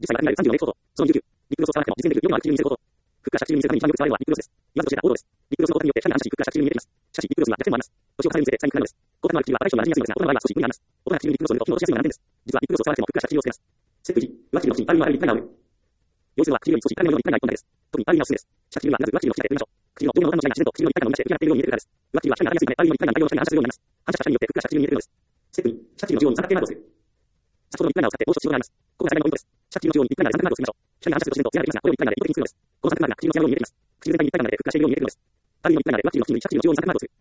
実際は含まれる34のエピソード。その29、リクルースを使わなくても実践できるよりのある基準に見せること。フックが社中に見せるために一番よく使われるのはリクルースです。言わずと知れた王道です。リクルースの大谷によって社に反し、フックが社中に見えています。しかし、リクルースには弱点もあります。年を重ねるにつれて、さらに苦なのです。高タクのある口は新しい人に馴染みやすいのですが、大人の場合は少し無理があります。大人が口にリクルースを塗ると気の落ちやすいのが難点です。実はリクルースを使わなくてもフックが社中をつけます。ステップ1、上唇の縁にアルミのある立体が合う。用意するのは唇より少し痛みのように立体が一本です。特にアルミがおすすめです。しかし唇はまず上唇の縁でやってみましょう。唇の表面のボタンの違いが自然と唇の立体が伸びまして浮き上がっているように見えるからです。上唇は下に当たりやすいため、アルミの立体が大量の下に反射するようになります。反射した下によってフックが社中に見えているのです。ステップ2、社中の中央に三角形マークをする。先ほどの立体マークを使ってもう一つ仕様があります。ここが最大のポイントです。社中の中央に立体マークで三角マークをするましょう。下に反射すると自然と艶が出ますが、これを立体マークで意図的にするのです。この三角マークが唇の艶のように見えています。唇全体に立体マークでフックがしているように見えているのです。アルミの立体マークで上唇の縁に社中の中央に三角マークをする。